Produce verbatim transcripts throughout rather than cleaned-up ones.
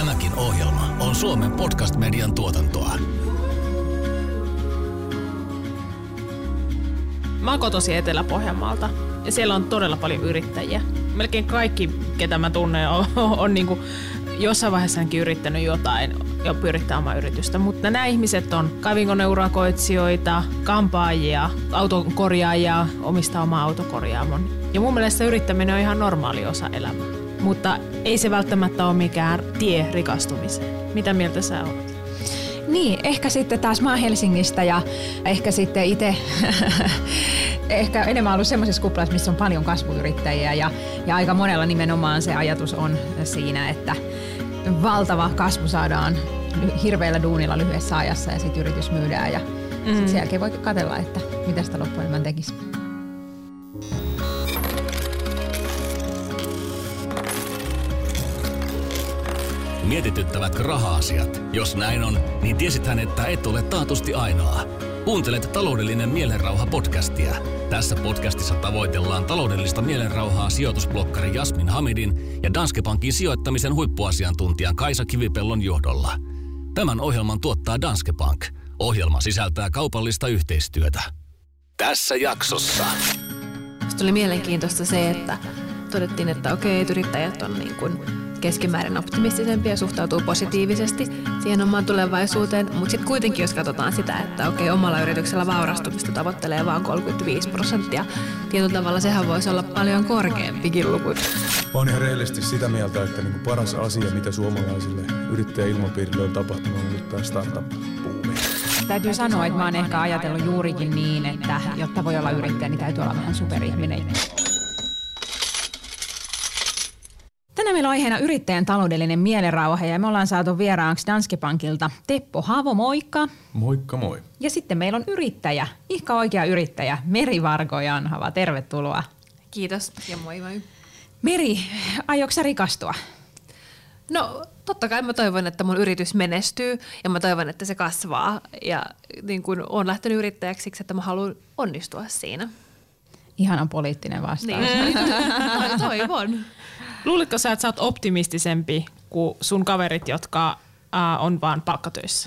Tämäkin ohjelma on Suomen podcast-median tuotantoa. Mä oon kotoisin Etelä-Pohjanmaalta ja siellä on todella paljon yrittäjiä. Melkein kaikki, ketä mä tunnen, on, on, on niin kuin jossain vaiheessa ainakin yrittänyt jotain ja pyörittää omaa yritystä. Mutta nämä ihmiset on kaivinkoneurakoitsijoita, kampaajia, autokorjaajia, omistaa omaa autokorjaamon. Ja mun mielestä yrittäminen on ihan normaali osa elämää. Mutta ei se välttämättä ole mikään tie rikastumiseen. Mitä mieltä sä olet? Niin, ehkä sitten taas mä oon Helsingistä ja ehkä sitten itse ehkä enemmän ollut semmoisessa kuplassa, missä on paljon kasvuyrittäjiä ja, ja aika monella nimenomaan se ajatus on siinä, että valtava kasvu saadaan hirveällä duunilla lyhyessä ajassa ja sitten yritys myydään ja mm. sitten sen jälkeen voi katsella, että mitä sitä loppuelämän tekisi. Mietityttävätkö raha-asiat? Jos näin on, niin tiesithän, että et ole taatusti ainoa. Kuuntelet Taloudellinen mielenrauha podcastia. Tässä podcastissa tavoitellaan taloudellista mielenrauhaa sijoitusblokkari Jasmin Hamidin ja Danske Bankin sijoittamisen huippuasiantuntijan Kaisa Kivipellon johdolla. Tämän ohjelman tuottaa Danske Bank. Ohjelma sisältää kaupallista yhteistyötä. Tässä jaksossa. Sitten oli mielenkiintoista se, että todettiin, että okei, yrittäjät on niin kuin keskimäärin optimistisempia ja suhtautuu positiivisesti siihen omaan tulevaisuuteen, mutta sitten kuitenkin jos katsotaan sitä, että okei, omalla yrityksellä vaurastumista tavoittelee vain kolmekymmentäviisi prosenttia, tietyllä tavalla sehän voisi olla paljon korkeampikin luku. Mä oon ihan reellisesti sitä mieltä, että niinku paras asia, mitä suomalaisille yrittäjäilmapiirille on tapahtunut, on nyt tämä startup-buumi. Täytyy sanoa, että mä oon ehkä ajatellut juurikin niin, että jotta voi olla yrittäjä, niin täytyy olla vähän superihminen. Tänään meillä on aiheena yrittäjän taloudellinen mielenrauha ja me ollaan saatu vieraaksi Danske Bankilta Teppo Haavo, moikka. Moikka moi. Ja sitten meillä on yrittäjä, ihka oikea yrittäjä, Meri Vargo-Janhava. Tervetuloa. Kiitos ja moi moi. Meri, aiotko sä rikastua? No totta kai mä toivon, että mun yritys menestyy ja mä toivon, että se kasvaa ja niin kun oon lähtenyt yrittäjäksi siksi, että mä haluan onnistua siinä. Ihanan poliittinen vastaus. Niin. Toivon. Luulitko sä, että sä oot optimistisempi kuin sun kaverit, jotka äh, on vaan palkkatöissä?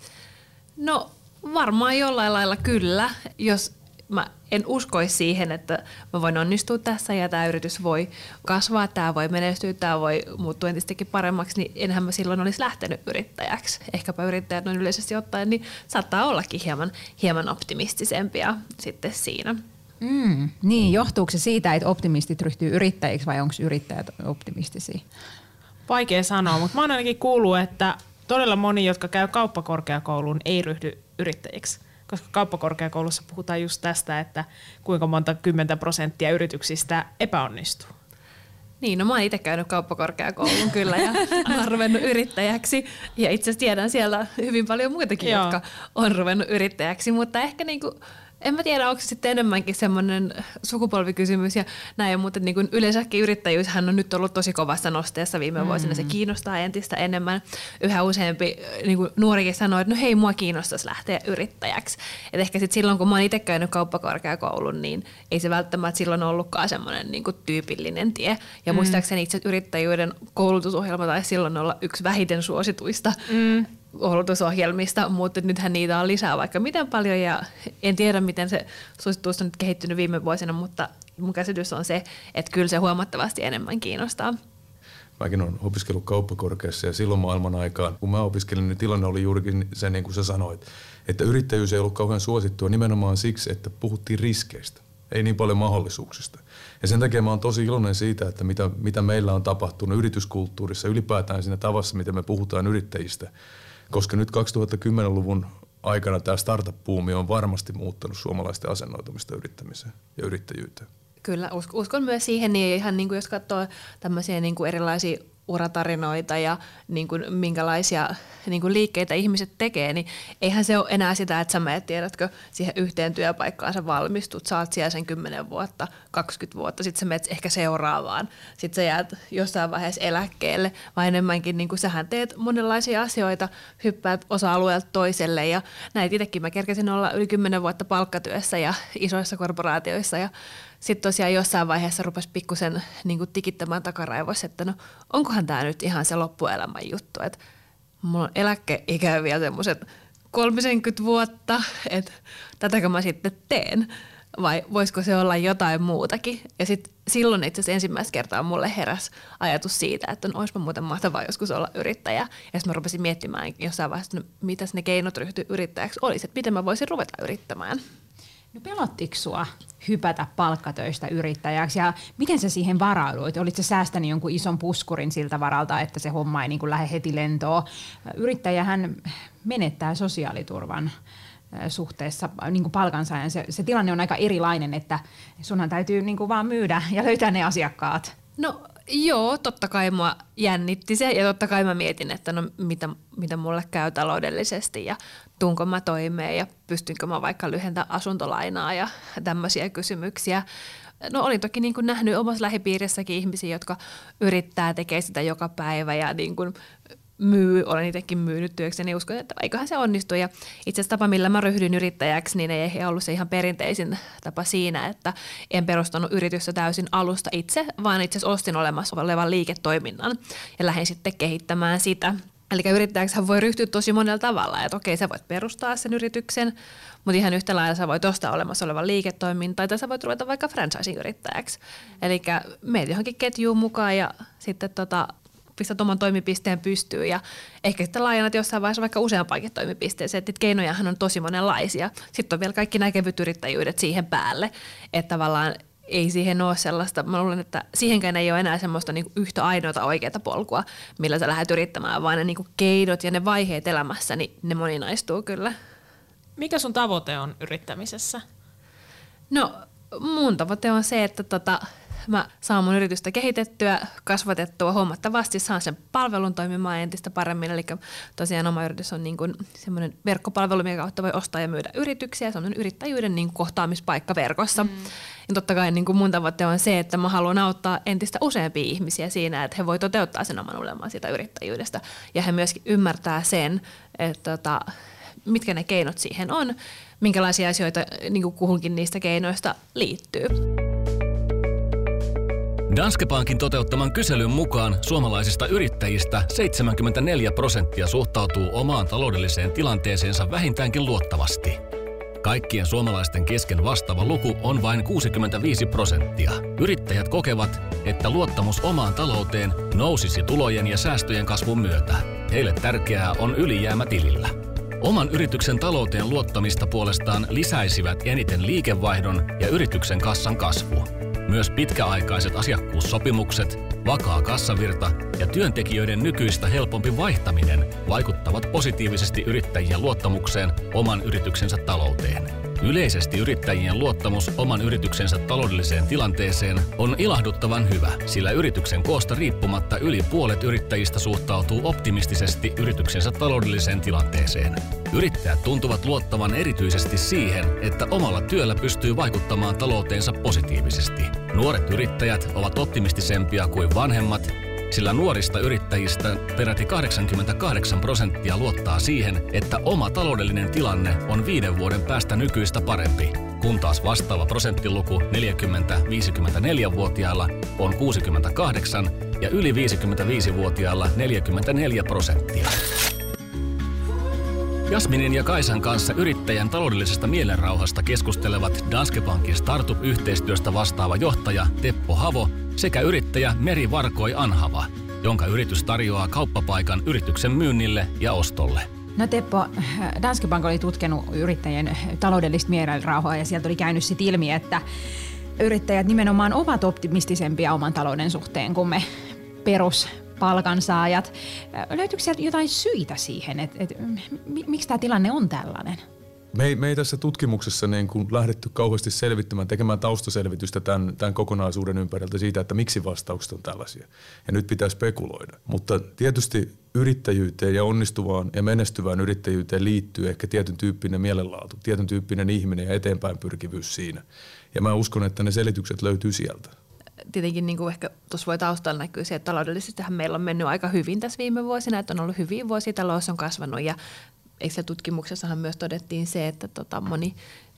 No varmaan jollain lailla kyllä, jos mä en uskoisi siihen, että mä voin onnistua tässä ja tämä yritys voi kasvaa, tämä voi menestyä, tämä voi muuttua entistäkin paremmaksi, niin enhän mä silloin olisi lähtenyt yrittäjäksi. Ehkäpä yrittäjät noin yleisesti ottaen, niin saattaa ollakin hieman, hieman optimistisempia sitten siinä. Mm, niin, johtuuko se siitä, että optimistit ryhtyy yrittäjiksi vai onko yrittäjät optimistisia? Vaikea sanoa, mutta mä oon ainakin kuullut, että todella moni, jotka käy kauppakorkeakouluun, ei ryhdy yrittäjiksi. Koska kauppakorkeakoulussa puhutaan just tästä, että kuinka monta kymmentä prosenttia yrityksistä epäonnistuu. Niin, no mä oon itse käynyt kauppakorkeakoulun kyllä ja olen ruvennut yrittäjäksi. Ja itse asiassa tiedän siellä hyvin paljon muitakin, Joo. jotka on ruvennut yrittäjäksi, mutta ehkä niinku en mä tiedä, onko se sitten enemmänkin semmoinen sukupolvikysymys ja näin, mutta niin kuin yleensäkin yrittäjyyshän on nyt ollut tosi kovassa nosteessa viime vuosina. Se kiinnostaa entistä enemmän. Yhä useampi niin kuin nuorikin sanoo, että no hei, mua kiinnostaisi lähteä yrittäjäksi. Et ehkä sitten silloin, kun mä oon itse käynyt kauppakorkeakoulun, niin ei se välttämättä silloin ollutkaan semmoinen niin kuin tyypillinen tie. Ja mm. muistaakseni itse yrittäjyyden koulutusohjelma taisi silloin olla yksi vähiten suosituista mm. koulutusohjelmista, mutta nythän niitä on lisää vaikka miten paljon ja en tiedä, miten se suosituus on nyt kehittynyt viime vuosina, mutta mun käsitys on se, että kyllä se huomattavasti enemmän kiinnostaa. Mäkin olen opiskellut kauppakorkeassa ja silloin maailman aikaan, kun mä opiskelin, niin tilanne oli juurikin se, niin kuin sä sanoit, että yrittäjyys ei ollut kauhean suosittua nimenomaan siksi, että puhuttiin riskeistä, ei niin paljon mahdollisuuksista. Ja sen takia mä oon tosi iloinen siitä, että mitä, mitä meillä on tapahtunut yrityskulttuurissa, ylipäätään siinä tavassa, miten me puhutaan yrittäjistä. Koska nyt kaksituhattakymmenluvun aikana tämä startup-buumi on varmasti muuttanut suomalaisten asennoitumista yrittämiseen ja yrittäjyyteen. Kyllä, uskon myös siihen, niin ihan niin kuin jos katsoo tämmöisiä niin kuin erilaisia uratarinoita ja niin kuin minkälaisia niin kuin liikkeitä ihmiset tekee, niin eihän se ole enää sitä, että sä menet, tiedätkö, siihen yhteen työpaikkaan sä valmistut, sä oot siellä sen kymmenen vuotta, kaksikymmentä vuotta, sitten sä menet ehkä seuraavaan, sitten sä jäät jossain vaiheessa eläkkeelle, vaan enemmänkin niin kuin sähän teet monenlaisia asioita, hyppäät osa-alueelta toiselle ja näin itsekin mä kerkesin olla yli kymmenen vuotta palkkatyössä ja isoissa korporaatioissa ja sitten tosiaan jossain vaiheessa rupesi pikkusen niin kuin tikittämään takaraivossa, että no onkohan tämä nyt ihan se loppuelämän juttu, että mulla on eläkeikä vielä semmoiset kolmekymmentä vuotta, että tätäkö mä sitten teen vai voisiko se olla jotain muutakin. Ja sitten silloin itse asiassa ensimmäistä kertaa mulle heräsi ajatus siitä, että no olisipa muuten mahtavaa joskus olla yrittäjä. Ja sitten mä rupesin miettimään jossain vaiheessa, no, mitäs ne keinot ryhtyä yrittäjäksi olisi, että miten mä voisin ruveta yrittämään. No pelottiko sua hypätä palkkatöistä yrittäjäksi ja miten sä siihen varauduit? Olitko sä säästänyt jonkun ison puskurin siltä varalta, että se homma ei niin kuin lähde heti lentoon? Yrittäjähän menettää sosiaaliturvan suhteessa niin kuin palkansaajan. Se, se tilanne on aika erilainen, että sunhan täytyy niin kuin vaan myydä ja löytää ne asiakkaat. No joo, totta kai mua jännitti se ja totta kai mä mietin, että no mitä, mitä mulle käy taloudellisesti ja tuunko mä toimeen ja pystynkö mä vaikka lyhentämään asuntolainaa ja tämmöisiä kysymyksiä. No olin toki niin kuin nähnyt omassa lähipiirissäkin ihmisiä, jotka yrittää tekee sitä joka päivä ja niin kuin myy, olen itsekin myynyt työkseni ja uskon, että eiköhän se onnistu. Ja itse asiassa tapa, millä mä ryhdyin yrittäjäksi, niin ei ollut se ihan perinteisin tapa siinä, että en perustanut yritystä täysin alusta itse, vaan itse asiassa ostin olemassa olevan liiketoiminnan ja lähdin sitten kehittämään sitä. Eli yrittäjäksi voi ryhtyä tosi monella tavalla, että okei, sä voit perustaa sen yrityksen, mutta ihan yhtä lailla sä voit ostaa olemassa olevan liiketoimintaa, tai sä voit ruveta vaikka franchising-yrittäjäksi. Eli meet johonkin ketjuun mukaan ja sitten tota, pistät oman toimipisteen pystyyn ja ehkä sitten laajennat jossain vaiheessa vaikka useampaankin toimipisteeseen, että keinojahan on tosi monenlaisia. Sitten on vielä kaikki nämä kevyt yrittäjyydet siihen päälle, että tavallaan ei siihen ole sellaista, mä luulen, että siihenkään ei ole enää semmoista niinku yhtä ainoata oikeaa polkua, millä sä lähdet yrittämään, vaan ne niinku keinot ja ne vaiheet elämässä, niin ne moninaistuu kyllä. Mikä sun tavoite on yrittämisessä? No mun tavoite on se, että tota, mä saan mun yritystä kehitettyä, kasvatettua huomattavasti, saan sen palvelun toimimaan entistä paremmin. Eli tosiaan oma yritys on niin kuin semmoinen verkkopalvelu, minkä kautta voi ostaa ja myydä yrityksiä. Se on yrittäjyyden niin kuin kohtaamispaikka verkossa. Mm. Ja totta kai niin kuin mun tavoite on se, että mä haluan auttaa entistä useampia ihmisiä siinä, että he voi toteuttaa sen oman unelman siitä yrittäjyydestä. Ja he myöskin ymmärtää sen, että tota, mitkä ne keinot siihen on, minkälaisia asioita niin kuin kuhunkin niistä keinoista liittyy. Danske Bankin toteuttaman kyselyn mukaan suomalaisista yrittäjistä seitsemänkymmentäneljä prosenttia suhtautuu omaan taloudelliseen tilanteeseensa vähintäänkin luottavasti. Kaikkien suomalaisten kesken vastaava luku on vain kuusikymmentäviisi prosenttia. Yrittäjät kokevat, että luottamus omaan talouteen nousisi tulojen ja säästöjen kasvun myötä. Heille tärkeää on ylijäämä tilillä. Oman yrityksen talouteen luottamista puolestaan lisäisivät eniten liikevaihdon ja yrityksen kassan kasvu. Myös pitkäaikaiset asiakkuussopimukset, vakaa kassavirta ja työntekijöiden nykyistä helpompi vaihtaminen vaikuttavat positiivisesti yrittäjien luottamukseen oman yrityksensä talouteen. Yleisesti yrittäjien luottamus oman yrityksensä taloudelliseen tilanteeseen on ilahduttavan hyvä, sillä yrityksen koosta riippumatta yli puolet yrittäjistä suhtautuu optimistisesti yrityksensä taloudelliseen tilanteeseen. Yrittäjät tuntuvat luottavan erityisesti siihen, että omalla työllä pystyy vaikuttamaan talouteensa positiivisesti. Nuoret yrittäjät ovat optimistisempia kuin vanhemmat, sillä nuorista yrittäjistä peräti kahdeksankymmentäkahdeksan prosenttia luottaa siihen, että oma taloudellinen tilanne on viiden vuoden päästä nykyistä parempi, kun taas vastaava prosenttiluku neljäkymmentä-viisikymmentäneljä-vuotiailla on kuusikymmentäkahdeksan ja yli viisikymmentäviisi-vuotiailla neljäkymmentäneljä prosenttia. Jasminin ja Kaisan kanssa yrittäjän taloudellisesta mielenrauhasta keskustelevat Danske Bankin startup-yhteistyöstä vastaava johtaja Teppo Havo sekä yrittäjä Meri Varkoi Anhava, jonka yritys tarjoaa kauppapaikan yrityksen myynnille ja ostolle. No Teppo, Danske Bank oli tutkinut yrittäjien taloudellista mielenrauhaa ja sieltä oli käynyt sit ilmi, että yrittäjät nimenomaan ovat optimistisempia oman talouden suhteen kuin me perus palkansaajat. Löytyykö sieltä jotain syitä siihen, että et, miksi tämä tilanne on tällainen? Me ei, me ei tässä tutkimuksessa niin kuin lähdetty kauheasti selvittämään, tekemään taustaselvitystä tämän, tämän kokonaisuuden ympäriltä siitä, että miksi vastaukset on tällaisia. Ja nyt pitää spekuloida. Mutta tietysti yrittäjyyteen ja onnistuvaan ja menestyvään yrittäjyyteen liittyy ehkä tietyn tyyppinen mielenlaatu, tietyn tyyppinen ihminen ja eteenpäin pyrkivyys siinä. Ja mä uskon, että ne selitykset löytyy sieltä. Tietenkin niin kuin ehkä tuossa voi taustalla näkyä se, että taloudellisestihan meillä on mennyt aika hyvin tässä viime vuosina, että on ollut hyviä vuosia, talous on kasvanut ja eikö se tutkimuksessahan myös todettiin se, että tota moni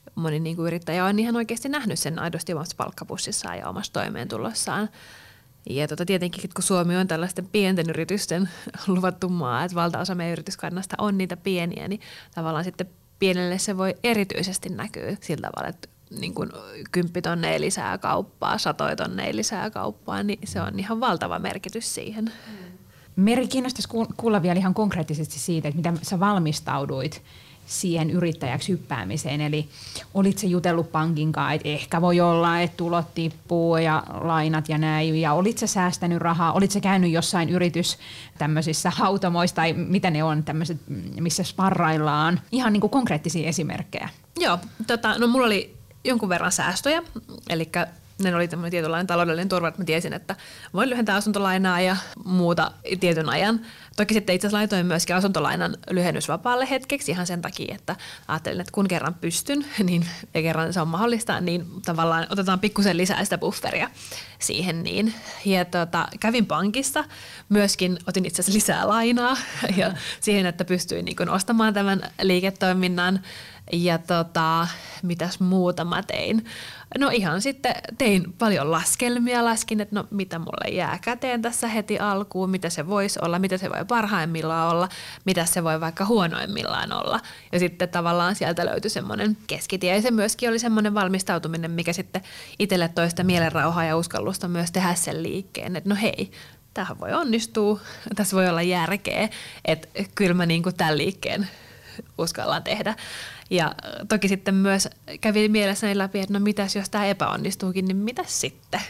moni niin kuin yrittäjä on ihan oikeasti nähnyt sen aidosti omassa palkkapussissaan ja omassa toimeentulossaan. Ja tota, tietenkin, kun Suomi on tällaisten pienten yritysten luvattu maa, että valtaosa meidän yrityskannasta on niitä pieniä, niin tavallaan sitten pienelle se voi erityisesti näkyä sillä tavalla, että niin kuin kymppitonneja lisää kauppaa, satoja tonneja lisää kauppaa, niin se on ihan valtava merkitys siihen. Meri, kiinnostaisi kuulla vielä ihan konkreettisesti siitä, että mitä sä valmistauduit siihen yrittäjäksi hyppäämiseen. Eli olit sä jutellut pankin kanssa, että ehkä voi olla, että tulot tippuu ja lainat ja näin. Ja olit sä säästänyt rahaa? Olit sä käynyt jossain yritys tämmöisissä hautomoissa tai mitä ne on, tämmöiset, missä sparraillaan? Ihan niin kuin konkreettisia esimerkkejä. Joo, tota, no mulla oli jonkun verran säästöjä, eli ne oli tämmöinen tietynlainen taloudellinen turva, että mä tiesin, että voin lyhentää asuntolainaa ja muuta tietyn ajan. Toki sitten itse asiassa laitoin myöskin asuntolainan lyhennysvapaalle hetkeksi ihan sen takia, että ajattelin, että kun kerran pystyn, niin ja kerran se on mahdollista, niin tavallaan otetaan pikkusen lisää sitä bufferia siihen. Niin. Ja tota, kävin pankissa, myöskin otin itse asiassa lisää lainaa ja siihen, että pystyin niin kuin ostamaan tämän liiketoiminnan. Ja tota, mitäs muuta mä tein? No ihan sitten tein paljon laskelmia, laskin, että no mitä mulle jää käteen tässä heti alkuun, mitä se voisi olla, mitä se voi parhaimmillaan olla, mitä se voi vaikka huonoimmillaan olla. Ja sitten tavallaan sieltä löytyi semmoinen keskitie ja se myöskin oli semmoinen valmistautuminen, mikä sitten itselle toi sitä mielenrauhaa ja uskallusta myös tehdä sen liikkeen, että no hei, tämähän voi onnistua, tässä voi olla järkeä, että kyllä mä niinku tämän liikkeen uskallaan tehdä. Ja toki sitten myös kävi mielessäni läpi, että no mitäs jos tämä epäonnistuukin, niin mitäs sitten?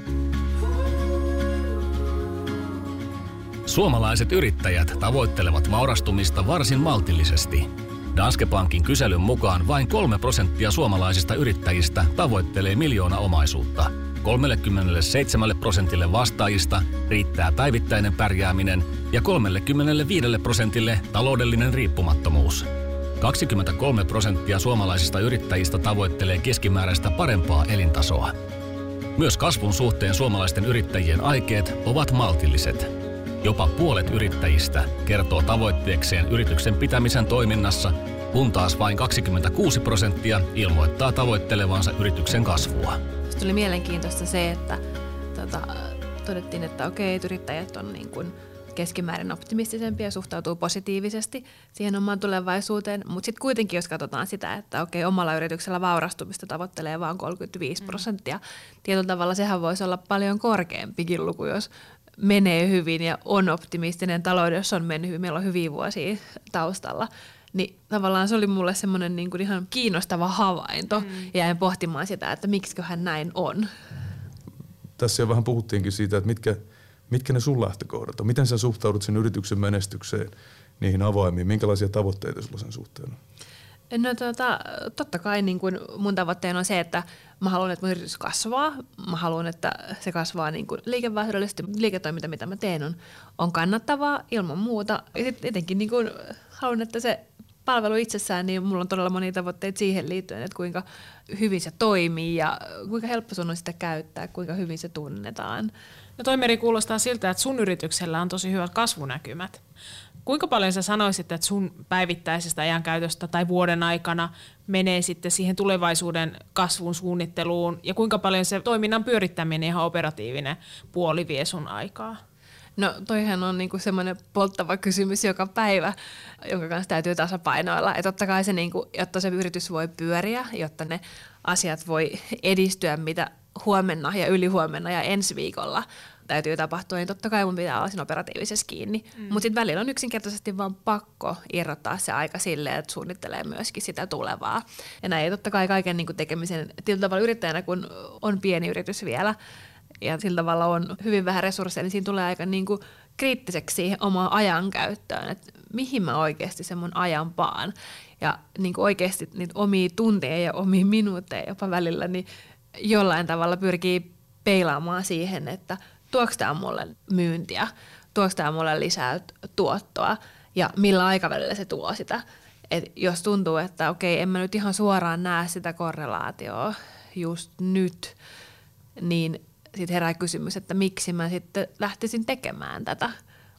Suomalaiset yrittäjät tavoittelevat vaurastumista varsin maltillisesti. Danske Bankin kyselyn mukaan vain kolme prosenttia suomalaisista yrittäjistä tavoittelee miljoona omaisuutta. kolmekymmentäseitsemän prosentille vastaajista riittää päivittäinen pärjääminen ja kolmekymmentäviisi prosentille taloudellinen riippumattomuus. kaksikymmentäkolme prosenttia suomalaisista yrittäjistä tavoittelee keskimääräistä parempaa elintasoa. Myös kasvun suhteen suomalaisten yrittäjien aikeet ovat maltilliset. Jopa puolet yrittäjistä kertoo tavoitteekseen yrityksen pitämisen toiminnassa, kun taas vain kaksikymmentäkuusi prosenttia ilmoittaa tavoittelevansa yrityksen kasvua. Sitten tuli mielenkiintoista se, että tota, todettiin, että okei, yrittäjät on niin kuin keskimäärin optimistisempia ja suhtautuu positiivisesti siihen omaan tulevaisuuteen, mutta sitten kuitenkin jos katsotaan sitä, että okei, omalla yrityksellä vaurastumista tavoittelee vain kolmekymmentäviisi prosenttia, mm. tietyllä tavalla sehän voisi olla paljon korkeampikin luku, jos menee hyvin ja on optimistinen, taloudessa on mennyt hyvin, meillä on hyviä vuosia taustalla, niin tavallaan se oli mulle semmoinen niin kuin ihan kiinnostava havainto mm. ja jäin pohtimaan sitä, että miksiköhän näin on. Tässä jo vähän puhuttiinkin siitä, että mitkä Mitkä ne sun lähtökohdat on? Miten sä suhtaudut sen yrityksen menestykseen, niihin avaimiin? Minkälaisia tavoitteita sulla sen suhteen on? No tota, totta kai niin kun mun tavoitteena on se, että mä haluan, että mun yritys kasvaa. Mä haluan, että se kasvaa niin kuin liikevaihdollisesti. Liiketoiminta, mitä mä teen, on, on kannattavaa ilman muuta. Ja sitten etenkin niin kun haluan, että se palvelu itsessään, niin mulla on todella monia tavoitteita siihen liittyen, että kuinka hyvin se toimii ja kuinka helppo sun on sitä käyttää, kuinka hyvin se tunnetaan. No toi Meri kuulostaa siltä, että sun yrityksellä on tosi hyvät kasvunäkymät. Kuinka paljon sä sanoisit, että sun päivittäisestä ajankäytöstä tai vuoden aikana menee sitten siihen tulevaisuuden kasvun suunnitteluun ja kuinka paljon se toiminnan pyörittäminen ihan operatiivinen puoli vie sun aikaa? No toihan on niinku semmoinen polttava kysymys joka päivä, jonka kanssa täytyy tasapainoilla. Et totta kai se, niinku, jotta se yritys voi pyöriä, jotta ne asiat voi edistyä, mitä huomenna ja ylihuomenna ja ensi viikolla täytyy tapahtua, niin totta kai mun pitää olla siinä operatiivisessa kiinni. Mm. Mutta sitten välillä on yksinkertaisesti vaan pakko irrottaa se aika silleen, että suunnittelee myöskin sitä tulevaa. Ja näin ei totta kai kaiken niinku tekemisen tietyllä tavalla yrittäjänä, kun on pieni yritys vielä, ja sillä tavalla on hyvin vähän resursseja, niin siinä tulee aika niin kuin kriittiseksi siihen omaan ajankäyttöön, että mihin mä oikeasti sen mun ajan paan. Ja niin kuin oikeasti niitä omia tunteja ja omia minuutteja jopa välillä, niin jollain tavalla pyrkii peilaamaan siihen, että tuoks tää mulle myyntiä, tuoks tää mulle lisää tuottoa ja millä aikavälillä se tuo sitä. Et jos tuntuu, että okei, en mä nyt ihan suoraan näe sitä korrelaatioa just nyt, niin sitten herää kysymys, että miksi mä sitten lähtisin tekemään tätä.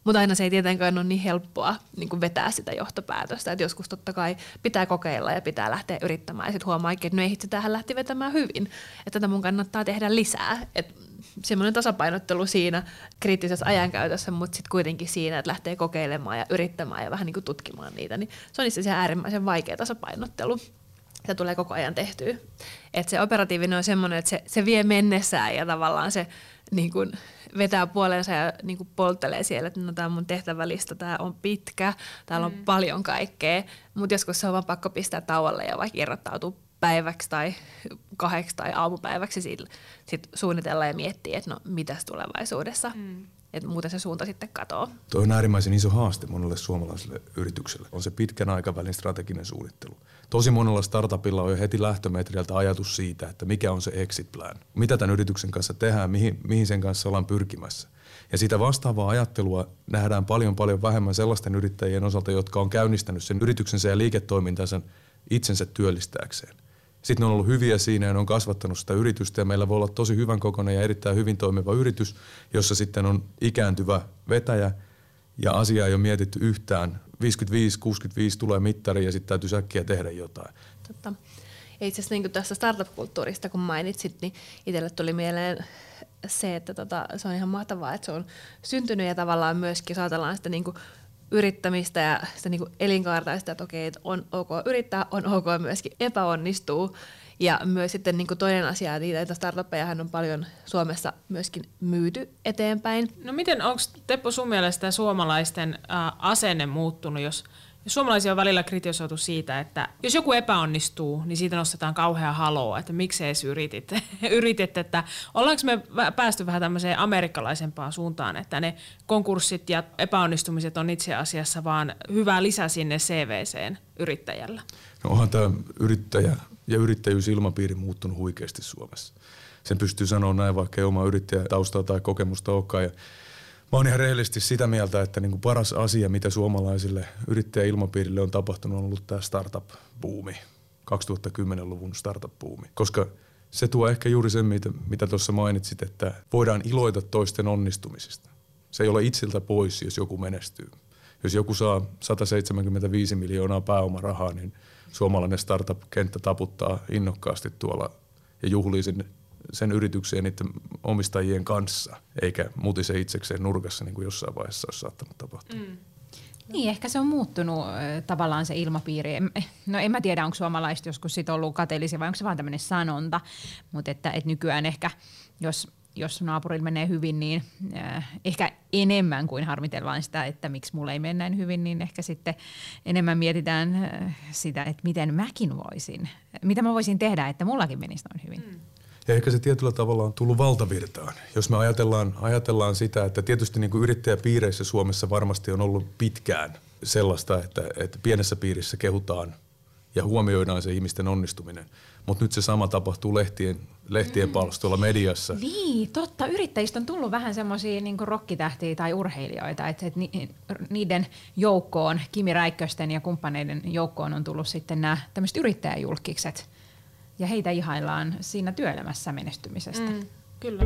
Mutta aina se ei tietenkään ole niin helppoa niin kuin vetää sitä johtopäätöstä, että joskus totta kai pitää kokeilla ja pitää lähteä yrittämään ja sitten huomaa, että no ei hitse, tähän lähti vetämään hyvin, että tätä mun kannattaa tehdä lisää. Että semmoinen tasapainottelu siinä kriittisessä ajankäytössä, mutta sitten kuitenkin siinä, että lähtee kokeilemaan ja yrittämään ja vähän niin kuin tutkimaan niitä, niin se on itse asiassa äärimmäisen vaikea tasapainottelu. Se tulee koko ajan tehtyä. Että se operatiivinen on semmoinen, että se, se vie mennessään ja tavallaan se niin kuin vetää puoleensa ja niin kuin polttelee siellä, että no tämä on mun tehtävälista, tämä on pitkä, täällä on mm. paljon kaikkea, mutta joskus se on vaan pakko pistää tauolle ja vaikka irrottautua päiväksi tai kahdeksi tai aamupäiväksi sit, sit suunnitella ja miettiä, että no mitäs tulevaisuudessa. Mm. Että muuten se suunta sitten katoo. Tuo on äärimmäisen iso haaste monelle suomalaiselle yritykselle. On se pitkän aikavälin strateginen suunnittelu. Tosi monella startupilla on jo heti lähtömetriltä ajatus siitä, että mikä on se exit plan. Mitä tämän yrityksen kanssa tehdään, mihin, mihin sen kanssa ollaan pyrkimässä. Ja sitä vastaavaa ajattelua nähdään paljon paljon vähemmän sellaisten yrittäjien osalta, jotka on käynnistänyt sen yrityksensä ja liiketoimintansa itsensä työllistääkseen. Sitten ne on ollut hyviä siinä ja ne on kasvattanut sitä yritystä ja meillä voi olla tosi hyvän kokoinen ja erittäin hyvin toimiva yritys, jossa sitten on ikääntyvä vetäjä ja asiaa ei ole mietitty yhtään. viisikymmentäviisi kuusikymmentäviisi tulee mittari ja sitten täytyy äkkiä tehdä jotain. Totta. Ja itse asiassa niin tästä startup-kulttuurista, kun mainitsit, niin itselle tuli mieleen se, että tota, se on ihan mahtavaa, että se on syntynyt ja tavallaan myöskin, jos ajatellaan sitä niin kuin yrittämistä ja sitä niin kuin elinkaarta ja sitä, että okei, että on ok yrittää, on ok myöskin epäonnistuu. Ja myös sitten niin kuin toinen asia, että niitä startuppejahan on paljon Suomessa myöskin myyty eteenpäin. No miten, onko Teppo sun mielestä suomalaisten ä, asenne muuttunut, jos, jos suomalaisia on välillä kritisoitu siitä, että jos joku epäonnistuu, niin siitä nostetaan kauhea haloo, että miksi edes yritit, yritit, että ollaanko me päästy vähän tämmöiseen amerikkalaisempaan suuntaan, että ne konkurssit ja epäonnistumiset on itse asiassa vaan hyvä lisä sinne C V:seen yrittäjällä? No onhan tämä yrittäjä ja yrittäjyysilmapiiri muuttunut huikeasti Suomessa. Sen pystyy sanoa näin, vaikka ei oma yrittäjätaustaa tai kokemusta olekaan. Ja mä oon ihan rehellisesti sitä mieltä, että niin kuin paras asia, mitä suomalaisille yrittäjäilmapiirille on tapahtunut, on ollut tämä startup-buumi, kaksituhattakymmenluvun startup-buumi. Koska se tuo ehkä juuri sen, mitä, mitä tuossa mainitsit, että voidaan iloita toisten onnistumisista. Se ei ole itseltä pois, jos joku menestyy. Jos joku saa sata seitsemänkymmentäviisi miljoonaa pääomarahaa, niin suomalainen startup-kenttä taputtaa innokkaasti tuolla ja juhlii sen, sen yrityksen ja niiden omistajien kanssa, eikä mutise itsekseen nurkassa, niin kuin jossain vaiheessa olisi saattanut tapahtua. Mm. Niin, ehkä se on muuttunut äh, tavallaan se ilmapiiri. No en mä tiedä, onko suomalaiset joskus sit ollut kateellisia vai onko se vaan tämmöinen sanonta, mutta että et nykyään ehkä, jos jos naapurilla menee hyvin, niin äh, ehkä enemmän kuin harmitellaan sitä, että miksi mulla ei mene näin hyvin, niin ehkä sitten enemmän mietitään äh, sitä, että miten mäkin voisin, mitä mä voisin tehdä, että mullakin menisi noin hyvin. Mm. Ja ehkä se tietyllä tavalla on tullut valtavirtaan. Jos me ajatellaan, ajatellaan sitä, että tietysti niin kuin yrittäjäpiireissä Suomessa varmasti on ollut pitkään sellaista, että, että pienessä piirissä kehutaan ja huomioidaan se ihmisten onnistuminen. Mutta nyt se sama tapahtuu lehtien, lehtien mm. palstoilla mediassa. Niin, totta. Yrittäjistä on tullut vähän semmoisia niin kuin rokkitähtiä tai urheilijoita, että et ni, niiden joukkoon, Kimi Räikkösten ja kumppaneiden joukkoon on tullut sitten nämä tämmöiset yrittäjäjulkkikset. Ja heitä ihaillaan siinä työelämässä menestymisestä. Mm, kyllä.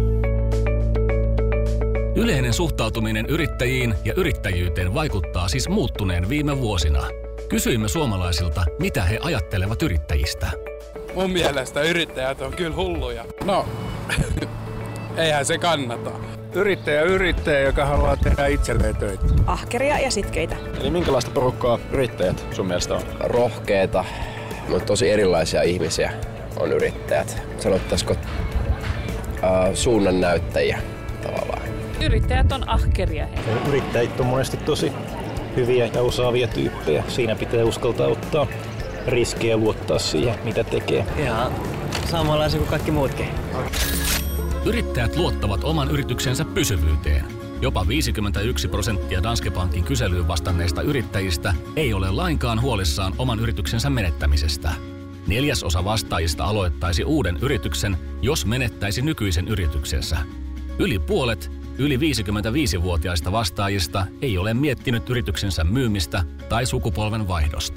Yleinen suhtautuminen yrittäjiin ja yrittäjyyteen vaikuttaa siis muuttuneen viime vuosina. Kysyimme suomalaisilta, mitä he ajattelevat yrittäjistä. Mun mielestä yrittäjät on kyllä hulluja. No, eihän se kannata. Yrittäjä yrittäjä, joka haluaa tehdä itselleen töitä. Ahkeria ja sitkeitä. Eli minkälaista porukkaa yrittäjät sun mielestä on? Rohkeita, mutta tosi erilaisia ihmisiä on yrittäjät. Sanottaisiko äh, suunnannäyttäjiä tavallaan. Yrittäjät on ahkeria. Yrittäjät on monesti tosi hyviä ja osaavia tyyppejä. Siinä pitää uskaltaa ottaa riskejä ja luottaa siihen, mitä tekee. Ihan samanlaisia kuin kaikki muutkin. Yrittäjät luottavat oman yrityksensä pysyvyyteen. Jopa viisikymmentäyksi prosenttia Danske Bankin kyselyyn vastanneista yrittäjistä ei ole lainkaan huolissaan oman yrityksensä menettämisestä. Neljäsosa vastaajista aloittaisi uuden yrityksen, jos menettäisi nykyisen yrityksensä. Yli puolet yli viisikymmentäviisivuotiaista vastaajista ei ole miettinyt yrityksensä myymistä tai sukupolven vaihdosta.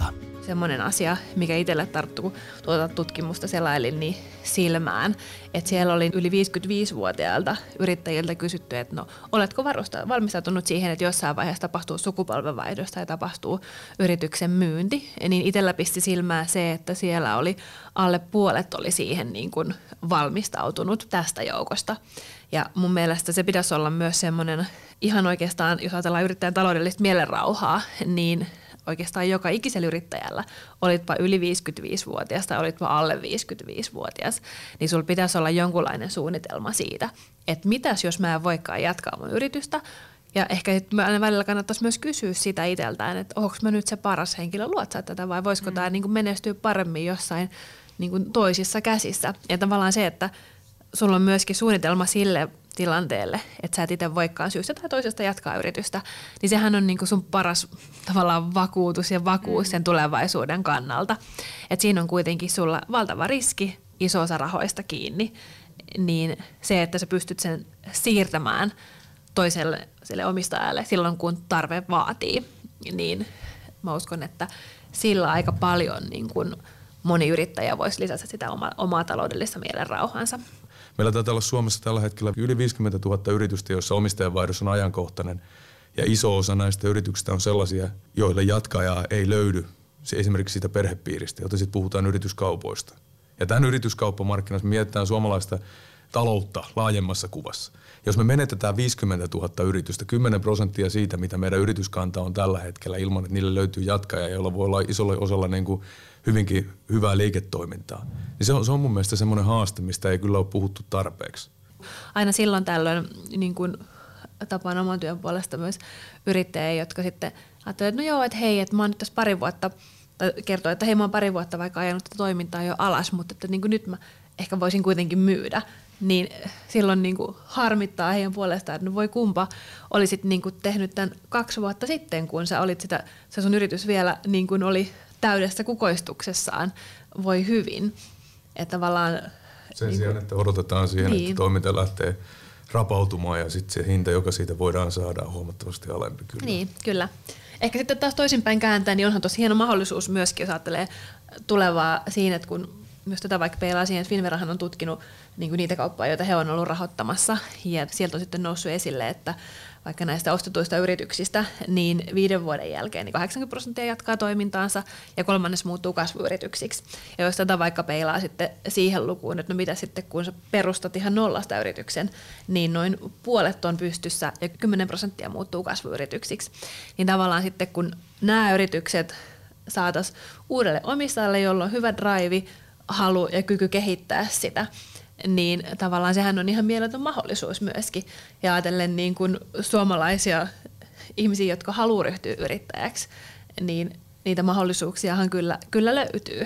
semmoinen asia, mikä itselle tarttui, kun tuota tutkimusta selailin, niin silmään. Että siellä oli yli viisikymmentäviisivuotiailta yrittäjiltä kysytty, että no, oletko varusta, valmistautunut siihen, että jossain vaiheessa tapahtuu sukupolvenvaihdos tai tapahtuu yrityksen myynti. Ja niin itsellä pisti silmään se, että siellä oli alle puolet oli siihen niin kuin valmistautunut tästä joukosta. Ja mun mielestä se pitäisi olla myös semmoinen, ihan oikeastaan, jos ajatellaan yrittäjän taloudellista mielenrauhaa, niin oikeastaan joka ikisellä yrittäjällä, olitpa yli viisikymmentäviisivuotias tai olitpa alle viisikymmentäviisivuotias, niin sulla pitäisi olla jonkunlainen suunnitelma siitä, että mitäs jos mä en voikaan jatkaa mun yritystä. Ja ehkä aina välillä kannattaisi myös kysyä sitä itseltään, että onko mä nyt se paras henkilö luotsaa tätä vai voisiko mm. tämä niin kuin menestyä paremmin jossain niin kuin toisissa käsissä. Ja tavallaan se, että sulla on myöskin suunnitelma sille tilanteelle, että sä et itse voikaan syystä tai toisesta jatkaa yritystä, niin sehän on niin kuin sun paras tavallaan vakuutus ja vakuus sen tulevaisuuden kannalta. Et siinä on kuitenkin sulla valtava riski, iso osa rahoista kiinni, niin se, että sä pystyt sen siirtämään toiselle sille omistajalle silloin, kun tarve vaatii, niin mä uskon, että sillä aika paljon niin kuin moni yrittäjä voisi lisätä sitä oma, omaa taloudellista mielenrauhansa. Meillä taitaa olla Suomessa tällä hetkellä yli viisikymmentätuhatta yritystä, joissa omistajanvaihdos on ajankohtainen. Ja iso osa näistä yrityksistä on sellaisia, joille jatkajaa ei löydy esimerkiksi siitä perhepiiristä, jota sitten puhutaan yrityskaupoista. Ja tämän yrityskauppamarkkinassa me mietitään suomalaista taloutta laajemmassa kuvassa. Jos me menetetään viisikymmentätuhatta yritystä, kymmenen prosenttia siitä, mitä meidän yrityskanta on tällä hetkellä ilman, että niille löytyy jatkaja, jolla voi olla isolla osalla niin kuin hyvinkin hyvää liiketoimintaa. Niin se on, se on mun mielestä semmoinen haaste, mistä ei kyllä ole puhuttu tarpeeksi. Aina silloin tällöin niin kuin tapaan oman työn puolesta myös yrittäjiä, jotka sitten ajattelevat, että no joo, että hei, että mä oon nyt tässä pari vuotta, tai kertoo, että hei, mä oon pari vuotta vaikka ajanut tätä toimintaa jo alas, mutta että niin kuin nyt mä ehkä voisin kuitenkin myydä. Niin silloin niin kuin harmittaa heidän puolestaan, että no voi kumpa olisit niin kuin tehnyt tämän kaksi vuotta sitten, kun sä olit sitä, se sun yritys vielä niin kuin oli täydessä kukoistuksessaan, voi hyvin. Että tavallaan sen niin sijaan, kuin, että odotetaan siihen, niin. että toiminta lähtee rapautumaan ja sitten se hinta, joka siitä voidaan saada, on huomattavasti alempi. Kyllä. Niin, kyllä. Ehkä sitten taas toisinpäin kääntää, niin onhan tosi hieno mahdollisuus myöskin, jos ajattelee tulevaa siinä, että kun myös tätä vaikka peilaa siihen, että Finnverahan on tutkinut niin kuin niitä kauppaa, joita he on ollut rahoittamassa. Ja sieltä on sitten noussut esille, että vaikka näistä ostetuista yrityksistä, niin viiden vuoden jälkeen niin kahdeksankymmentä prosenttia jatkaa toimintaansa ja kolmannes muuttuu kasvuyrityksiksi. Ja jos tätä vaikka peilaa sitten siihen lukuun, että no mitä sitten kun sä perustat ihan nollasta yrityksen, niin noin puolet on pystyssä ja kymmenen prosenttia muuttuu kasvuyrityksiksi. Niin tavallaan sitten kun nämä yritykset saataisiin uudelle omistajalle, jolla on hyvä drive, halu ja kyky kehittää sitä, niin tavallaan sehän on ihan mieletön mahdollisuus myöskin. Ja ajatellen niin kuin suomalaisia ihmisiä, jotka haluaa ryhtyä yrittäjäksi, niin niitä mahdollisuuksiahan kyllä, kyllä löytyy.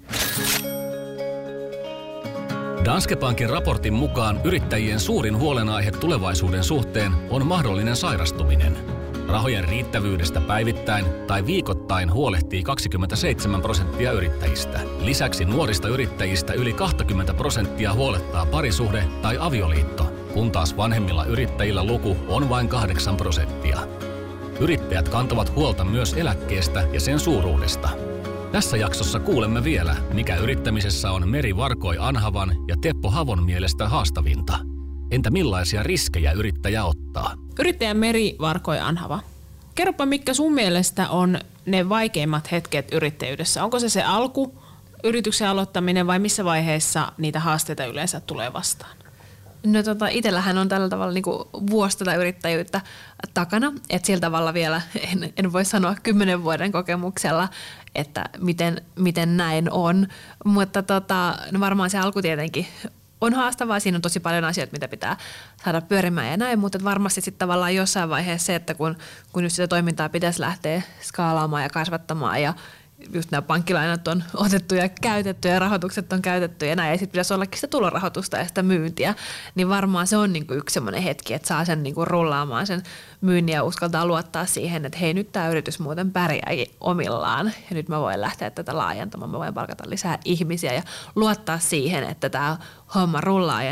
Danske Bankin raportin mukaan yrittäjien suurin huolenaihe tulevaisuuden suhteen on mahdollinen sairastuminen. Rahojen riittävyydestä päivittäin tai viikoittain huolehtii kaksikymmentäseitsemän prosenttia yrittäjistä. Lisäksi nuorista yrittäjistä yli kaksikymmentä prosenttia huolettaa parisuhde tai avioliitto, kun taas vanhemmilla yrittäjillä luku on vain kahdeksan prosenttia. Yrittäjät kantavat huolta myös eläkkeestä ja sen suuruudesta. Tässä jaksossa kuulemme vielä, mikä yrittämisessä on Meri Varkoi Anhavan ja Teppo Havon mielestä haastavinta. Entä millaisia riskejä yrittäjä ottaa? Yrittäjä Meri Varkoi Anhava. Kerropa, mitkä sun mielestä on ne vaikeimmat hetket yrittäjyydessä? Onko se se alku, yrityksen aloittaminen vai missä vaiheessa niitä haasteita yleensä tulee vastaan? No tota, itsellähän on tällä tavalla niin kuin vuosi tätä yrittäjyyttä takana, että sillä tavalla vielä en, en voi sanoa kymmenen vuoden kokemuksella, että miten, miten näin on, mutta tota, no varmaan se alku tietenkin on haastavaa, siinä on tosi paljon asioita, mitä pitää saada pyörimään ja näin, mutta varmasti sitten tavallaan jossain vaiheessa se, että kun, kun just sitä toimintaa pitäisi lähteä skaalaamaan ja kasvattamaan ja just nämä pankkilainat on otettu ja käytetty ja rahoitukset on käytetty ja näin, ja sitten pitäisi ollakin sitä tulorahoitusta ja sitä myyntiä, niin varmaan se on niinku yksi semmoinen hetki, että saa sen niinku rullaamaan sen myynnin ja uskaltaa luottaa siihen, että hei, nyt tämä yritys muuten pärjää omillaan ja nyt mä voin lähteä tätä laajentamaan, mä voin palkata lisää ihmisiä ja luottaa siihen, että tämä homma rullaa ja niinku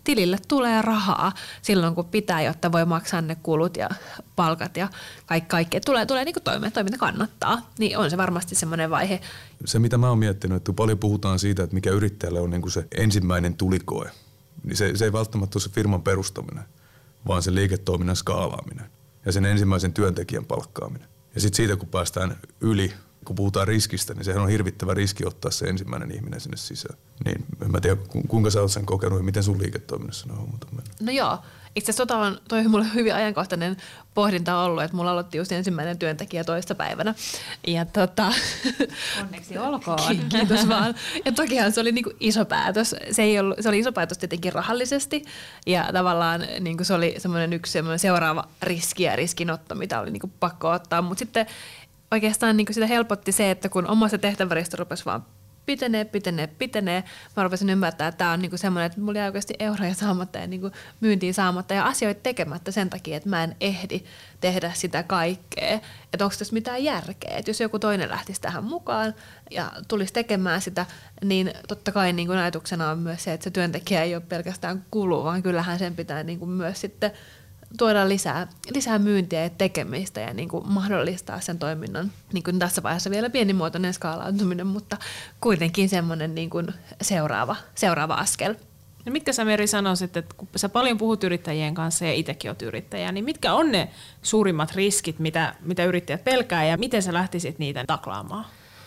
tilille tulee rahaa silloin, kun pitää, jotta voi maksaa ne kulut ja palkat ja kaikki. kaikki. Tulee, tulee niin kuin toimeen, toiminta kannattaa. Niin on se varmasti semmoinen vaihe. Se, mitä mä oon miettinyt, että paljon puhutaan siitä, että mikä yrittäjälle on niin kuin se ensimmäinen tulikoe, niin se, se ei välttämättä ole se firman perustaminen, vaan se liiketoiminnan skaalaaminen ja sen ensimmäisen työntekijän palkkaaminen. Ja sitten siitä, kun päästään yli, kun puhutaan riskistä, niin sehän on hirvittävä riski ottaa se ensimmäinen ihminen sinne sisään. Niin en mä tiedä, kuinka sä oot sen kokenut ja miten sun liiketoiminnassa ne hommat on mennyt. No joo. Itse asiassa tota on, toi on mulle hyvin ajankohtainen pohdinta ollut, että mulla aloitti just ensimmäinen työntekijä toista päivänä. Ja tota... Onneksi olkoon. Kiitos vaan. Ja tokihan se oli niinku iso päätös. Se, ei ollut, se oli iso päätös tietenkin rahallisesti. Ja tavallaan niinku se oli semmoinen yksi semmoinen seuraava riski ja riskinotto, mitä oli niinku pakko ottaa. Mutta sitten oikeastaan niinku sitä helpotti se, että kun omasta tehtäväristä rupesi vaan pitenee, pitenee, pitenee. Mä rupesin ymmärtää, että tämä on niinku semmoinen, että mulla jäi oikeasti euroja saamatta ja niinku myyntiin saamatta ja asioita tekemättä sen takia, että mä en ehdi tehdä sitä kaikkea. Että onko tässä mitään järkeä. Että jos joku toinen lähtisi tähän mukaan ja tulisi tekemään sitä, niin totta kai niinku ajatuksena on myös se, että se työntekijä ei ole pelkästään kulu, vaan kyllähän sen pitää niinku myös sitten tuoda lisää, lisää myyntiä ja tekemistä ja niin kuin mahdollistaa sen toiminnan. Niin kuin tässä vaiheessa vielä pienimuotoinen skaalautuminen, mutta kuitenkin semmoinen niin kuin seuraava, seuraava askel. No mitkä sä, Meri, sanoisit, että kun sä paljon puhut yrittäjien kanssa ja itsekin oot yrittäjä, niin mitkä on ne suurimmat riskit, mitä, mitä yrittäjät pelkää ja miten sä lähtisit niitä taklaamaan?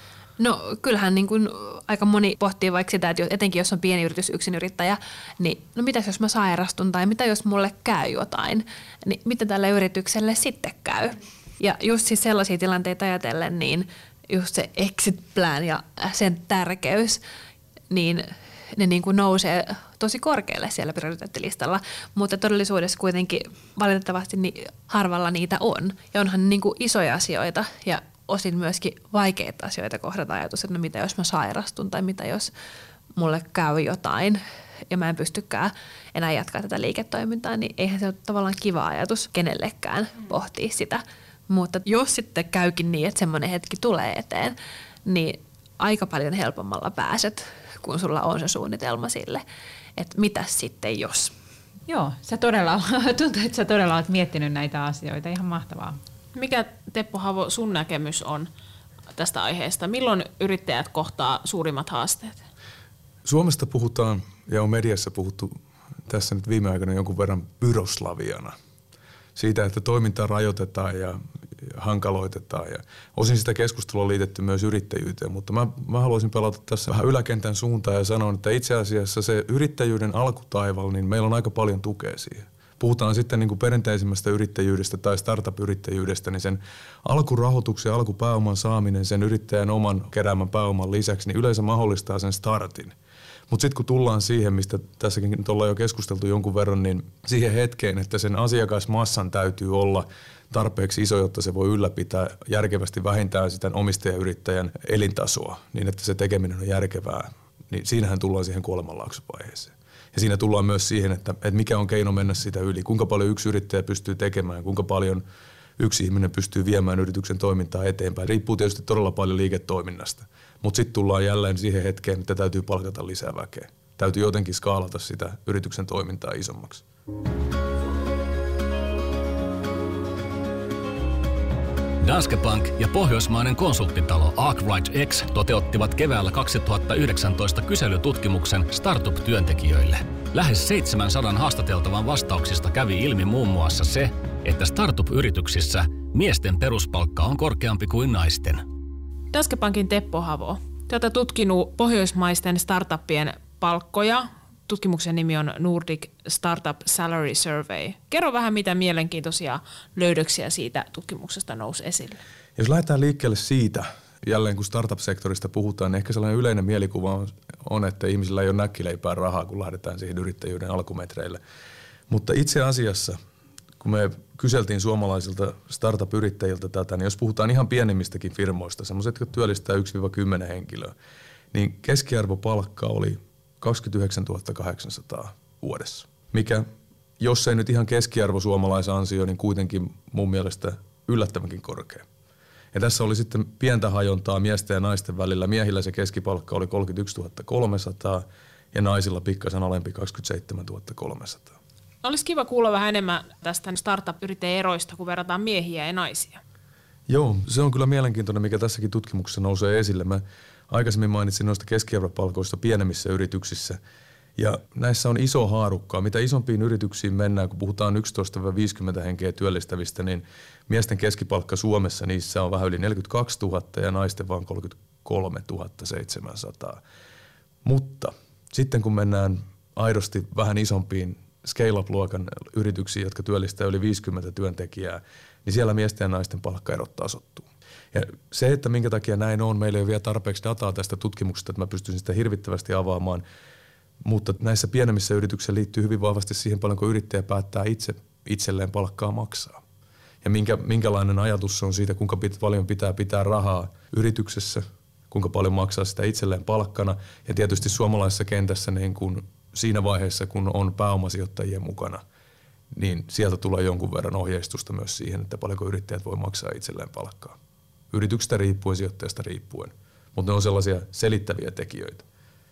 No kyllähän niin kuin aika moni pohtii vaikka sitä, että etenkin jos on pieni yritys, yksinyrittäjä, niin no mitäs jos mä sairastun tai mitä jos mulle käy jotain, niin mitä tälle yritykselle sitten käy? Ja just siis sellaisia tilanteita ajatellen, niin just se exit plan ja sen tärkeys, niin ne niin kuin nousee tosi korkealle siellä prioriteettilistalla, mutta todellisuudessa kuitenkin valitettavasti niin harvalla niitä on. Ja onhan niin kuin isoja asioita ja osin myöskin vaikeita asioita kohdata ajatus, että no mitä jos mä sairastun tai mitä jos mulle käy jotain ja mä en pystykään enää jatkaa tätä liiketoimintaa, niin eihän se ole tavallaan kiva ajatus kenellekään pohtia sitä. Mutta jos sitten käykin niin, että semmoinen hetki tulee eteen, niin aika paljon helpommalla pääset, kun sulla on se suunnitelma sille, että mitä sitten jos. Joo, sä todella, tuntuu, että sä todella oot miettinyt näitä asioita. Ihan mahtavaa. Mikä, Teppo Havo, sun näkemys on tästä aiheesta? Milloin yrittäjät kohtaa suurimmat haasteet? Suomesta puhutaan ja on mediassa puhuttu tässä nyt viime aikoina jonkun verran byroslaviana. Siitä, että toimintaa rajoitetaan ja hankaloitetaan. Ja osin sitä keskustelua on liitetty myös yrittäjyyteen, mutta mä, mä haluaisin pelata tässä vähän yläkentän suuntaan ja sanoa, että itse asiassa se yrittäjyyden alkutaival, niin meillä on aika paljon tukea siihen. Puhutaan sitten niin kuin perinteisimmästä yrittäjyydestä tai startup-yrittäjyydestä, niin sen alkurahoituksen ja alkupääoman saaminen sen yrittäjän oman keräämän pääoman lisäksi, niin yleensä mahdollistaa sen startin. Mutta sitten kun tullaan siihen, mistä tässäkin nyt ollaan jo keskusteltu jonkun verran, niin siihen hetkeen, että sen asiakasmassan täytyy olla tarpeeksi iso, jotta se voi ylläpitää järkevästi vähintään sitä omistajayrittäjän elintasoa, niin että se tekeminen on järkevää, niin siinähän tullaan siihen kuolemanlaaksuvaiheeseen. Ja siinä tullaan myös siihen, että, että mikä on keino mennä sitä yli, kuinka paljon yksi yrittäjä pystyy tekemään, kuinka paljon yksi ihminen pystyy viemään yrityksen toimintaa eteenpäin. Riippuu tietysti todella paljon liiketoiminnasta, mutta sitten tullaan jälleen siihen hetkeen, että täytyy palkata lisää väkeä. Täytyy jotenkin skaalata sitä yrityksen toimintaa isommaksi. Danske Bank ja pohjoismainen konsulttitalo Arkwright X toteuttivat keväällä kaksituhattayhdeksäntoista kyselytutkimuksen startup-työntekijöille. Lähes seitsemänsataa haastateltavan vastauksista kävi ilmi muun muassa se, että startup-yrityksissä miesten peruspalkka on korkeampi kuin naisten. Danske Bankin Teppo Havo, te olette tutkinut pohjoismaisten startuppien palkkoja. Tutkimuksen nimi on Nordic Startup Salary Survey. Kerro vähän, mitä mielenkiintoisia löydöksiä siitä tutkimuksesta nousi esille. Jos lähdetään liikkeelle siitä, jälleen kun startup-sektorista puhutaan, niin ehkä sellainen yleinen mielikuva on, on, että ihmisillä ei ole näkkileipää rahaa, kun lähdetään siihen yrittäjyyden alkumetreille. Mutta itse asiassa, kun me kyseltiin suomalaisilta startup-yrittäjiltä tätä, niin jos puhutaan ihan pienemmistäkin firmoista, semmoiset, jotka työllistää yksi kymmenen henkilöä, niin keskiarvopalkka oli kaksikymmentäyhdeksäntuhatta kahdeksansataa vuodessa, mikä, jos ei nyt ihan keskiarvo suomalaisen ansio, niin kuitenkin mun mielestä yllättävänkin korkea. Ja tässä oli sitten pientä hajontaa miesten ja naisten välillä. Miehillä se keskipalkka oli kolmekymmentäyksituhatta kolmesataa ja naisilla pikkasen alempi kaksikymmentäseitsemäntuhatta kolmesataa. Olisi kiva kuulla vähän enemmän tästä startup-yrittäjien eroista, kun verrataan miehiä ja naisia. Joo, se on kyllä mielenkiintoinen, mikä tässäkin tutkimuksessa nousee esille. Mä aikaisemmin mainitsin noista keskiarvopalkoista pienemmissä yrityksissä. Ja näissä on iso haarukkaa. Mitä isompiin yrityksiin mennään, kun puhutaan yksitoista viisikymmentä henkeä työllistävistä, niin miesten keskipalkka Suomessa niissä on vähän yli neljäkymmentäkaksituhatta ja naisten vaan kolmekymmentäkolmetuhatta seitsemänsataa. Mutta sitten kun mennään aidosti vähän isompiin scale-up-luokan yrityksiin, jotka työllistää yli viisikymmentä työntekijää, niin siellä miesten ja naisten palkkaerot tasoittuu. Ja se, että minkä takia näin on, meillä ei ole vielä tarpeeksi dataa tästä tutkimuksesta, että mä pystyisin sitä hirvittävästi avaamaan, mutta näissä pienemmissä yrityksissä liittyy hyvin vahvasti siihen, paljonko yrittäjä päättää itse itselleen palkkaa maksaa. Ja minkä, minkälainen ajatus on siitä, kuinka paljon pitää pitää rahaa yrityksessä, kuinka paljon maksaa sitä itselleen palkkana. Ja tietysti suomalaisessa kentässä niin kun siinä vaiheessa, kun on pääomasijoittajien mukana, niin sieltä tulee jonkun verran ohjeistusta myös siihen, että paljonko yrittäjät voi maksaa itselleen palkkaa. Yrityksestä riippuen, sijoittajasta riippuen. Mutta ne on sellaisia selittäviä tekijöitä.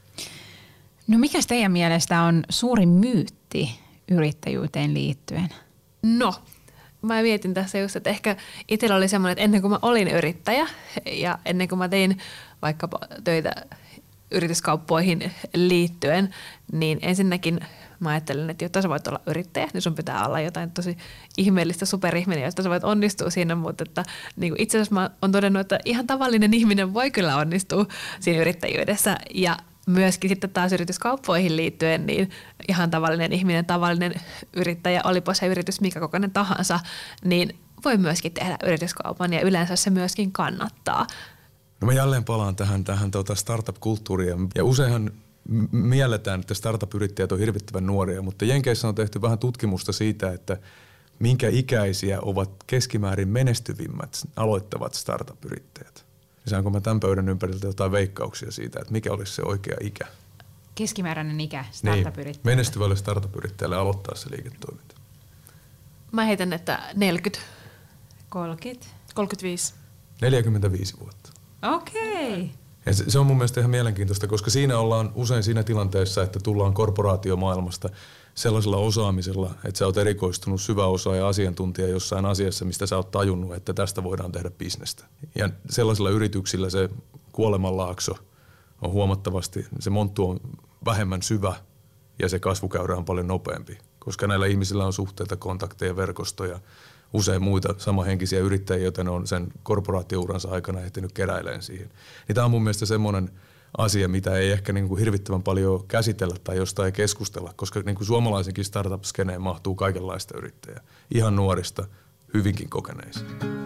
No mikä teidän mielestä on suurin myytti yrittäjyyteen liittyen? No, mä mietin tässä just, että ehkä itsellä oli semmoinen, että ennen kuin mä olin yrittäjä ja ennen kuin mä tein vaikkapa töitä yrityskauppoihin liittyen, niin ensinnäkin mä ajattelin, että jotta sä voit olla yrittäjä, niin sun pitää olla jotain tosi ihmeellistä superihminen, josta sä voit onnistua siinä, mutta että, niin itse asiassa mä oon todennut, että ihan tavallinen ihminen voi kyllä onnistua siinä yrittäjyydessä ja myöskin sitten taas yrityskauppoihin liittyen, niin ihan tavallinen ihminen, tavallinen yrittäjä, olipa se yritys mikä kokoinen tahansa, niin voi myöskin tehdä yrityskaupan ja yleensä se myöskin kannattaa. No mä jälleen palaan tähän, tähän tuota startup-kulttuuriin ja useinhan mielletään, että startup-yrittäjät on hirvittävän nuoria, mutta Jenkeissä on tehty vähän tutkimusta siitä, että minkä ikäisiä ovat keskimäärin menestyvimmät aloittavat startup-yrittäjät. Saanko mä tämän pöydän ympäriltä jotain veikkauksia siitä, että mikä olisi se oikea ikä? Keskimääräinen ikä startup-yrittäjälle. Niin, menestyvälle startup-yrittäjälle aloittaa se liiketoiminta. Mä heitän, että neljäkymmentä. kolmekymmentä. kolmekymmentäviisi. neljäkymmentäviisi vuotta. Okei. Okay. Ja se, se on mun mielestä ihan mielenkiintoista, koska siinä ollaan usein siinä tilanteessa, että tullaan korporaatiomaailmasta sellaisella osaamisella, että sä oot erikoistunut syvä osaaja ja asiantuntija jossain asiassa, mistä sä oot tajunnut, että tästä voidaan tehdä bisnestä. Ja sellaisilla yrityksillä se kuolemanlaakso on huomattavasti, se monttu on vähemmän syvä ja se kasvukäyrä on paljon nopeampi, koska näillä ihmisillä on suhteita, kontakteja, verkostoja, usein muita samahenkisiä yrittäjiä, joten on sen korporaatiouransa aikana ehtinyt keräilemään siihen. Niin tämä on mun mielestä semmoinen asia, mitä ei ehkä niin kuin hirvittävän paljon käsitellä tai josta ei keskustella, koska niin kuin suomalaisenkin startup-skeneen mahtuu kaikenlaista yrittäjää. Ihan nuorista, hyvinkin kokeneisiin.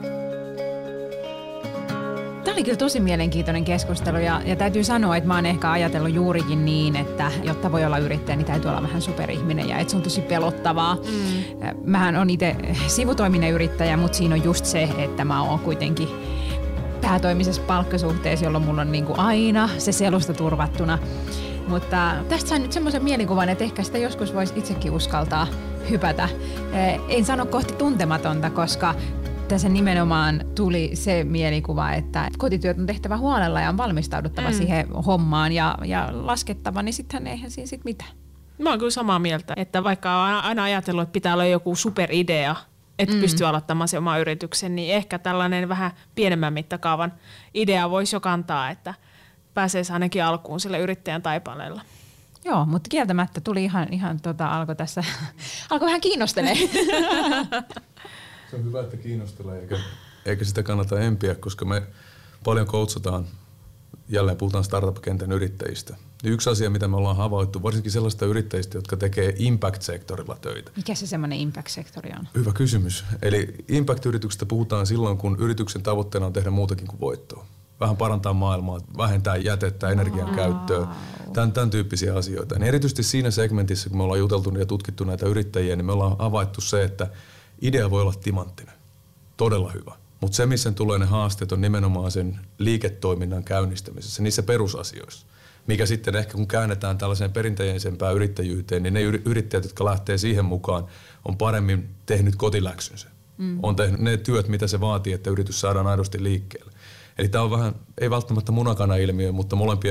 Tämä oli kyllä tosi mielenkiintoinen keskustelu ja, ja täytyy sanoa, että mä oon ehkä ajatellut juurikin niin, että jotta voi olla yrittäjä, niin täytyy olla vähän superihminen ja että se on tosi pelottavaa. Mm. Mähän on itse sivutoiminen yrittäjä, mutta siinä on just se, että mä oon kuitenkin päätoimisessa palkkasuhteessa, jolloin mulla on niinku aina se selusta turvattuna. Mutta tästä sain nyt semmoisen mielikuvan, että ehkä sitä joskus voisi itsekin uskaltaa hypätä. En sano kohti tuntematonta, koska tässä nimenomaan tuli se mielikuva, että kotityöt on tehtävä huolella ja on valmistauduttava mm. siihen hommaan ja, ja laskettava, niin sittenhän eihän siinä sit mitään. Mä oon kyllä samaa mieltä, että vaikka on aina ajatellut, että pitää olla joku superidea, että mm. pystyy aloittamaan se oma yrityksen, niin ehkä tällainen vähän pienemmän mittakaavan idea voisi jo kantaa, että pääsee ainakin alkuun sillä yrittäjän taipaleella. Joo, mutta kieltämättä tuli ihan, ihan tota, alkoi tässä, alkoi vähän kiinnostelee. Se on hyvä, että kiinnostelee, eikä, eikä sitä kannata empiä, koska me paljon coachataan, jälleen puhutaan startup-kentän yrittäjistä. Yksi asia, mitä me ollaan havaittu, varsinkin sellaista yrittäjistä, jotka tekee impact-sektorilla töitä. Mikä se semmoinen impact-sektori on? Hyvä kysymys. Eli impact-yrityksistä puhutaan silloin, kun yrityksen tavoitteena on tehdä muutakin kuin voittoa. Vähän parantaa maailmaa, vähentää jätettä, energian wow. käyttöä, tämän, tämän tyyppisiä asioita. Ja erityisesti siinä segmentissä, kun me ollaan juteltu ja tutkittu näitä yrittäjiä, niin me ollaan havaittu se, että idea voi olla timanttinen, todella hyvä. Mutta se, missä tulee ne haasteet, on nimenomaan sen liiketoiminnan käynnistämisessä, niissä perusasioissa. Mikä sitten ehkä kun käännetään tällaiseen perinteisempään yrittäjyyteen, niin ne yrittäjät, jotka lähtee siihen mukaan, on paremmin tehnyt kotiläksynsä. Mm. On tehnyt ne työt, mitä se vaatii, että yritys saadaan aidosti liikkeelle. Eli tämä on vähän, ei välttämättä munakana-ilmiö, mutta molempia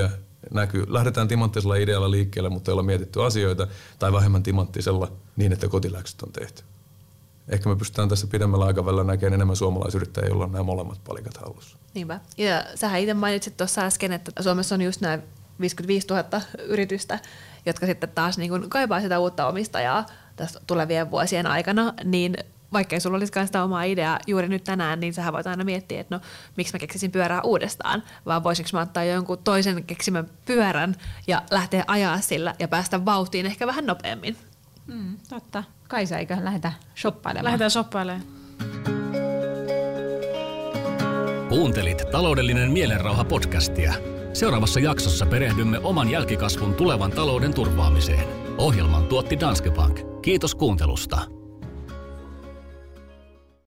näkyy. Lähdetään timanttisella idealla liikkeelle, mutta ei olla mietitty asioita, tai vähemmän timanttisella niin, että kotiläksyt on tehty. Ehkä me pystytään tässä pidemmällä aikavälillä näkemään enemmän suomalaisyrittäjiä, joilla on nämä molemmat palikat hallussa. Niinpä. Ja sähän itse mainitsit tuossa äsken, että Suomessa on just nämä viisikymmentäviisituhatta yritystä, jotka sitten taas niin kuin kaipaa sitä uutta omistajaa tässä tulevien vuosien aikana, niin vaikka ei sulla olisikaan sitä omaa ideaa juuri nyt tänään, niin sähän voit aina miettiä, että no miksi mä keksisin pyörää uudestaan, vaan voisinko mä ottaa jonkun toisen keksimän pyörän ja lähteä ajaa sillä ja päästä vauhtiin ehkä vähän nopeammin. Mm, totta. Kaisa, eikö lähdetä shoppailemaan? Lähdetään shoppailemaan. Kuuntelit Taloudellinen mielenrauha podcastia. Seuraavassa jaksossa perehdymme oman jälkikasvun tulevan talouden turvaamiseen. Ohjelman tuotti Danske Bank. Kiitos kuuntelusta.